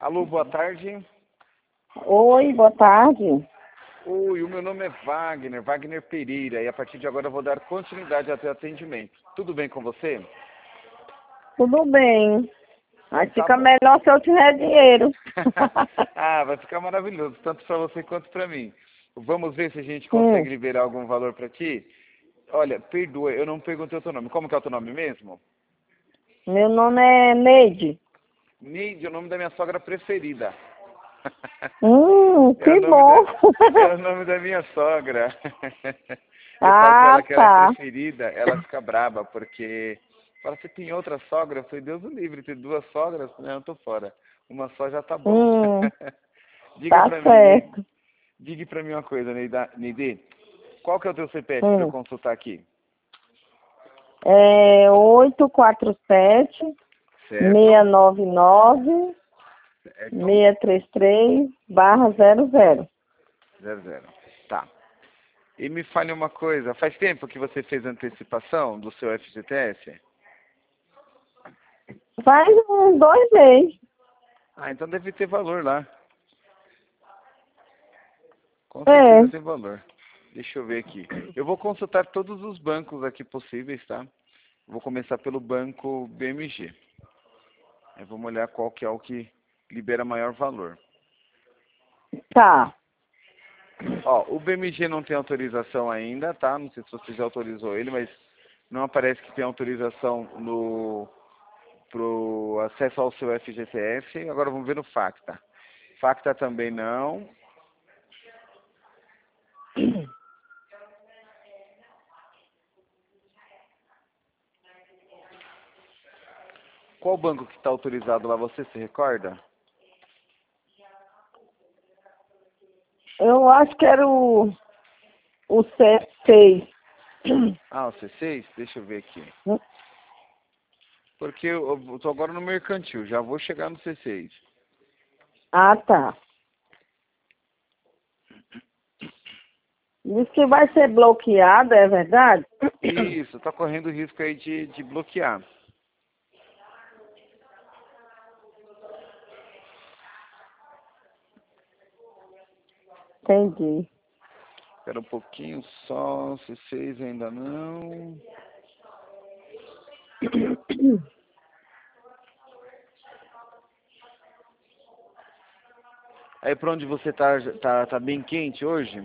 Alô, boa tarde. Oi, boa tarde. Oi, o meu nome é Wagner Pereira, e a partir de agora eu vou dar continuidade ao teu atendimento. Tudo bem com você? Tudo bem. Mas Tá fica bom. melhor se eu tiver dinheiro. Ah, vai ficar maravilhoso, tanto para você quanto para mim. Vamos ver se a gente Hum, consegue liberar algum valor para ti? Olha, perdoa, eu não perguntei o teu nome. Como que é o teu nome mesmo? Meu nome é Neide. Neide, é o nome da minha sogra preferida. É o Que nome bom. é o nome da minha sogra. Eu falo pra Ah, ela que ela é tá. preferida, ela fica braba, porque fala, você tem outra sogra? Eu falei, Deus o livre, ter duas sogras? Não, eu tô fora. Uma só já tá bom. Hum, Diga tá pra mim, certo. diga pra mim uma coisa, Neide. Qual que é o teu CPF pra eu Hum. consultar aqui? É 847 Certo? 699 Certo? 633/00. 00. Tá. E me fale uma coisa, faz tempo que você fez antecipação do seu FGTS? Faz uns 2 meses. Ah, então deve ter valor lá. Com É, certeza tem valor. Deixa eu ver aqui. Eu vou consultar todos os bancos aqui possíveis, tá? Vou começar pelo banco BMG. Aí vamos olhar qual que é o que libera maior valor. tá. Ó, o BMG não tem autorização ainda, tá? Não sei se você já autorizou ele, mas não aparece que tem autorização pro acesso ao seu FGTS. Agora vamos ver no Facta. Facta também não. Qual banco que está autorizado lá, você se recorda? Eu acho que era o C6. Ah, o C6? Deixa eu ver aqui. Porque eu tô agora no mercantil, já vou chegar no C6. Ah, tá. Diz que vai ser bloqueada, é verdade? Isso, tá correndo risco aí de bloquear. Entendi. Espera um pouquinho só, C6 ainda não. Aí pra onde você tá bem quente hoje?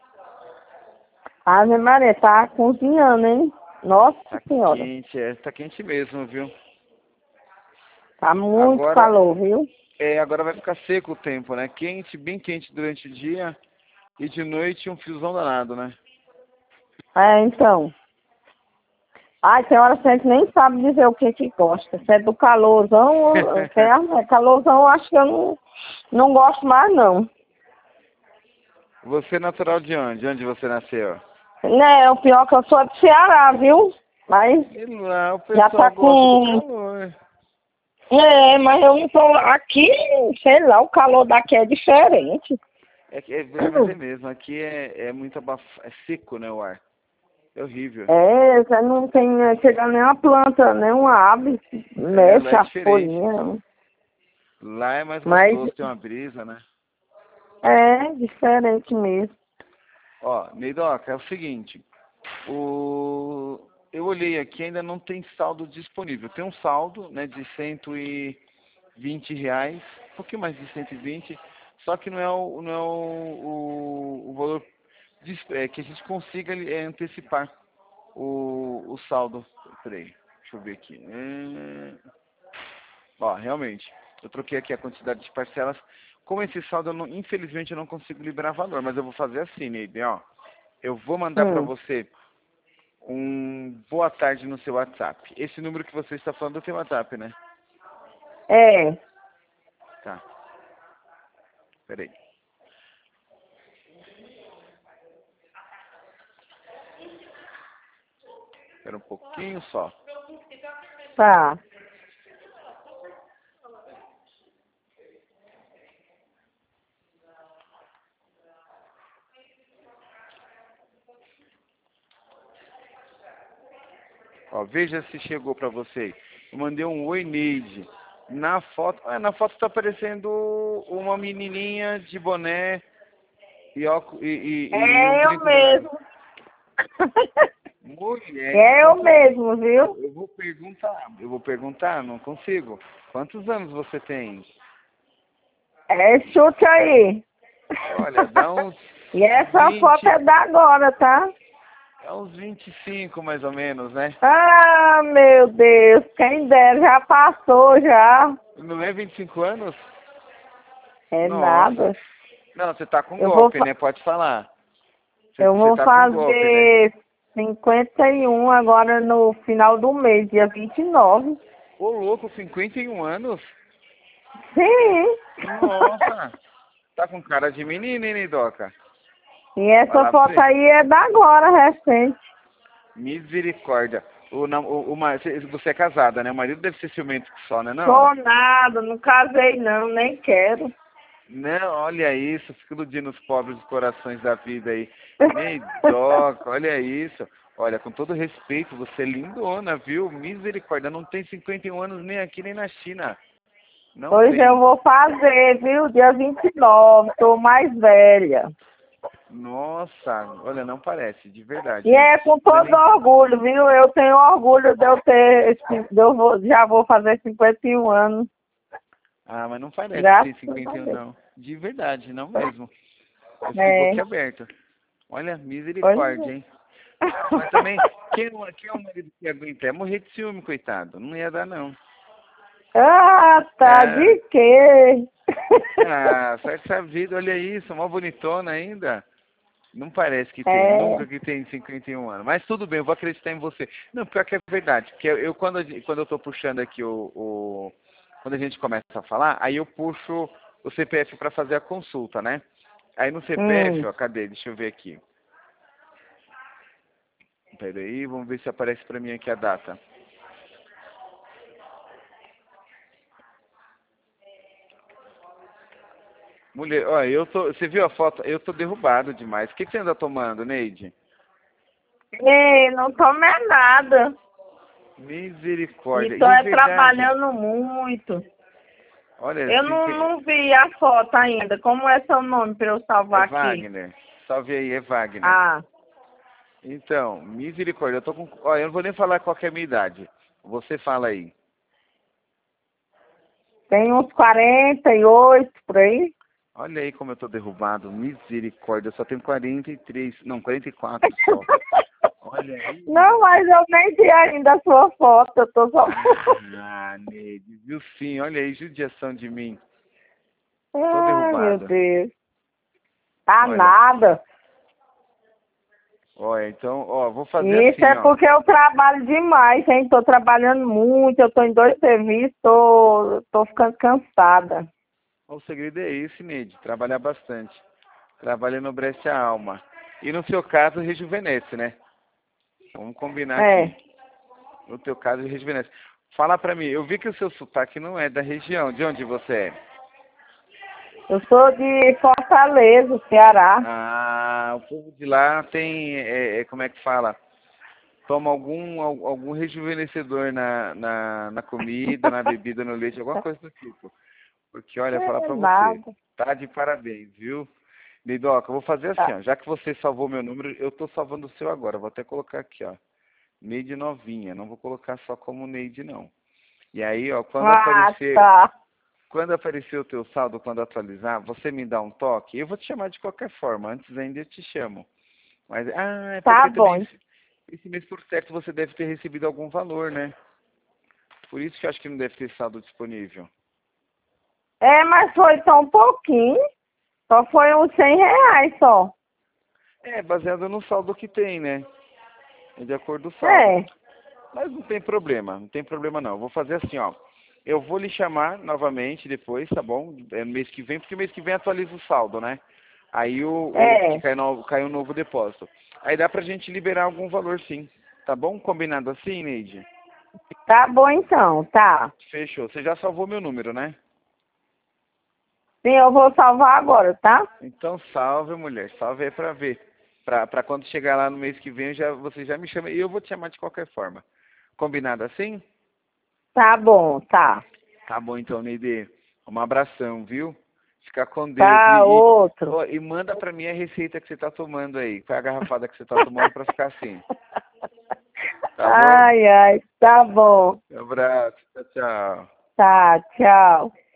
Ave Maria, tá cozinhando, hein? Nossa Tá Senhora, quente, tá quente mesmo, viu? tá muito Agora, calor, viu? agora vai ficar seco o tempo, né? Quente, bem quente durante o dia e de noite um friozão danado, né? É, então. Ai, tem hora que a gente nem sabe dizer o que gosta. Se é do calorzão, se é calorzão, eu acho que eu não gosto mais, não. Você é natural de onde? Onde você nasceu? Né, o pior que eu sou de Ceará, viu? Mas E lá o já pessoal tá gosta do com. calor. É, mas eu não tô aqui, sei lá, o calor daqui é diferente. Mas é mesmo, aqui é muito é seco, né, o ar. É horrível. É, já não tem, chega nem uma planta, nem uma ave, É, lá mexe é as diferente. folhinhas. Lá é mais Mas gostoso, tem uma brisa, né? é diferente mesmo. Ó, Neidoca, é o seguinte, eu olhei aqui, ainda não tem saldo disponível. Tem um saldo, né, de R$ 120, um pouquinho mais de 120, só que não é o valor que a gente consiga antecipar o saldo. Peraí, deixa eu ver aqui. Ó, realmente, eu troquei aqui a quantidade de parcelas. Como esse saldo, infelizmente, eu não consigo liberar valor, mas eu vou fazer assim, Neide, ó. Eu vou mandar para Hum. você um boa tarde no seu WhatsApp. Esse número que você está falando tem WhatsApp, né? É, Tá, peraí. Espera um pouquinho só. tá. Ó, veja se chegou para você. Eu mandei um oi, Neide. Na foto tá aparecendo uma menininha de boné e óculos e um É eu brinco no nariz. mesmo. Mulher, É eu mesmo, viu? eu vou perguntar, não consigo. Quantos anos você tem? É, chute aí. Olha, dá uns E essa foto 20, é da agora, tá? é uns 25 mais ou menos, né? Ah, meu Deus, quem dera, já passou já. Não é 25 anos? É Nossa. nada. Não, você tá com Eu vou, golpe, né? Pode falar. eu Você vou tá com golpe, né? fazer 51 agora no final do mês, dia 29. Ô, louco, 51 anos? Sim. Nossa. Tá com cara de menina, hein, Nidoca? E essa Falar pra foto você. aí é da agora, recente. Misericórdia. Você é casada, né? O marido deve ser ciumento só, né? Não? Sou nada, não casei não, nem quero. Não, olha isso. Fica iludindo os pobres corações da vida aí. Nidoca, olha isso. Olha, com todo respeito, você é lindona, viu? Misericórdia. Não tem 51 anos nem aqui nem na China. Não Pois eu tem. vou fazer, viu? Dia 29, tô mais velha. Nossa, olha, não parece, de verdade, E hein? é com Não é todo nem... orgulho, viu? Eu tenho orgulho de eu ter, já vou fazer 51 anos, Ah, mas não parece que tem graças a 51, Deus. não. De verdade, não mesmo. Eu fiquei É, boquiaberto. Olha, pois misericórdia, hein? é. Mas também, quem é o marido que aguenta? É morrer de ciúme, coitado. Não ia dar, não. Ah, tá, É, de quê? certo essa vida, olha isso, uma bonitona ainda. Não parece que tem, É, nunca que tem 51 anos. Mas tudo bem, eu vou acreditar em você. Não, pior que é verdade. Porque quando eu tô puxando aqui quando a gente começa a falar, aí eu puxo o CPF para fazer a consulta, né? Aí no CPF, hum. ó, cadê? Deixa eu ver aqui. Peraí, vamos ver se aparece pra mim aqui a data. Mulher, olha, você viu a foto? Eu tô derrubado demais. O que você anda tomando, Neide? Ei, não tomei nada. E Misericórdia. tô E é é verdade. trabalhando muito. Olha, Eu não vi a foto ainda. Como é seu nome para eu é salvar aqui? Wagner. Salve aí, é Wagner. Ah, Então, misericórdia. Eu tô com. Olha, eu não vou nem falar qual que é a minha idade. Você fala aí. tem uns 48 por aí. Olha aí como eu tô derrubado. Misericórdia. Eu só tenho 43. Não, 44 só. Olha aí, Não, mas eu nem vi ainda a sua foto. Eu tô só. Ah, Neide, viu sim, olha aí, judiação de mim. Tô Ai, meu derrubado. Deus. Tá Olha, nada. olha, então, ó, vou fazer Isso assim, é ó. porque eu trabalho demais, hein? Tô trabalhando muito. Eu tô em 2 serviços. Tô ficando cansada. O segredo é esse, Neide, trabalhar bastante. Trabalha enobrece a alma. E no seu caso, rejuvenesce, né? Vamos combinar É. aqui. No teu caso, rejuvenesce. Fala pra mim, eu vi que o seu sotaque não é da região. De onde você é? Eu sou de Fortaleza, Ceará. Ah, o povo de lá tem, como é que fala? Toma algum rejuvenescedor na comida, na bebida, no leite, alguma coisa do tipo. Porque, olha, falar É pra você, nada. tá de parabéns, viu? Lidoca, eu vou fazer assim, Tá, ó. Já que você salvou meu número, eu tô salvando o seu agora. Vou até colocar aqui, ó. Neide novinha. Não vou colocar só como Neide, não. E aí, ó, ah, tá. quando aparecer o teu saldo, quando atualizar, você me dá um toque. Eu vou te chamar de qualquer forma. Antes ainda eu te chamo. Mas, é Tá porque também bom. esse mês por certo você deve ter recebido algum valor, né? Por isso que eu acho que não deve ter saldo disponível. É, mas foi tão pouquinho. Só foi uns R$ 100 só. É, baseado no saldo que tem, né? É de acordo com o saldo. É. Mas não tem problema, não tem problema não. Eu vou fazer assim, ó. Eu vou lhe chamar novamente depois, tá bom? É no mês que vem, porque mês que vem atualiza o saldo, né? Aí que É. cai um novo depósito. Aí dá pra gente liberar algum valor sim. Tá bom? Combinado assim, Neide? Tá bom então, tá. Fechou. Você já salvou meu número, né? Sim, eu vou salvar agora, tá? Então salve, mulher. Salve aí pra ver. Pra quando chegar lá no mês que vem, você já me chama e eu vou te chamar de qualquer forma. Combinado assim? Tá bom, tá. Tá bom então, Neide. Um abração, viu? Fica com Deus. Tá, outro. E manda pra mim a receita que você tá tomando aí. Qual é a garrafada que você tá tomando pra ficar assim? Tá bom? Ai, ai, tá bom. Um abraço. Tchau, tchau. Tá, tchau.